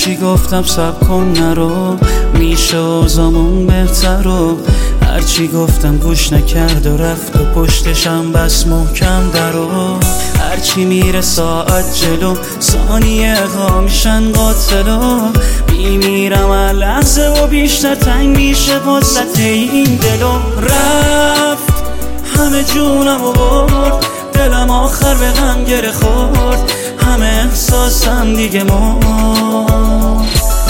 هرچی گفتم صبر کن نرو، میشه اوضاعمون بهتر و هرچی گفتم گوش نکرد و رفت و پشتشم بس محکم درو. هرچی میره ساعت جلو ثانیه ها میشن قاتلو، میمیرم هر لحظه و بیشتر تنگ میشه واسط این دلو. رفت همه جونم و برد، دلم آخر به غم گره خورد، همه احساسم دیگه مرد.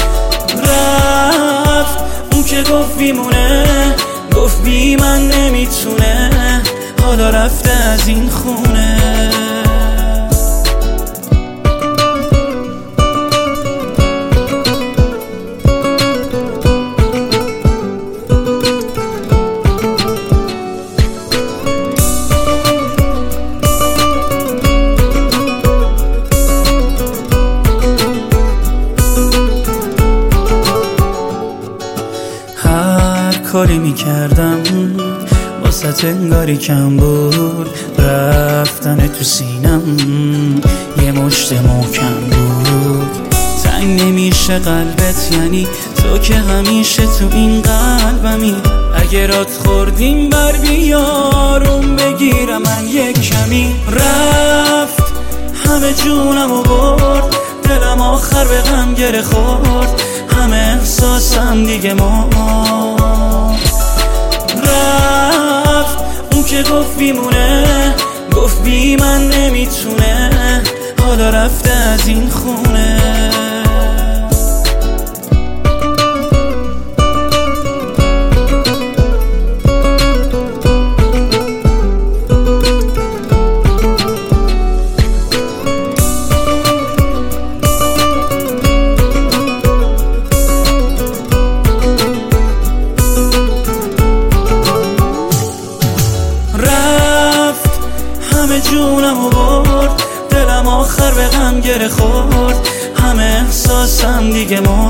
رفت اون که گفت بیمونه، گفت بی من نمیتونه، حالا رفته از این خونه. کاری میکردم واسه انگاری کم بود، رفتن تو سینم یه مشت محکم بود. تنگ نمیشه قلبت یعنی تو که همیشه تو این قلبمی، اگه رات خوردیم بر بیارم بگیرم من یک کمی. رفت همه جونم و برد، دلم آخر به غم گره خورد، همه احساسم دیگه مرد. رفت اون که گفت بیمونه، گفت بی من نمیتونه، حالا رفته از این خونه. جونم و برد، دلم آخر به غم گره خورد، همه احساسم دیگه مرد.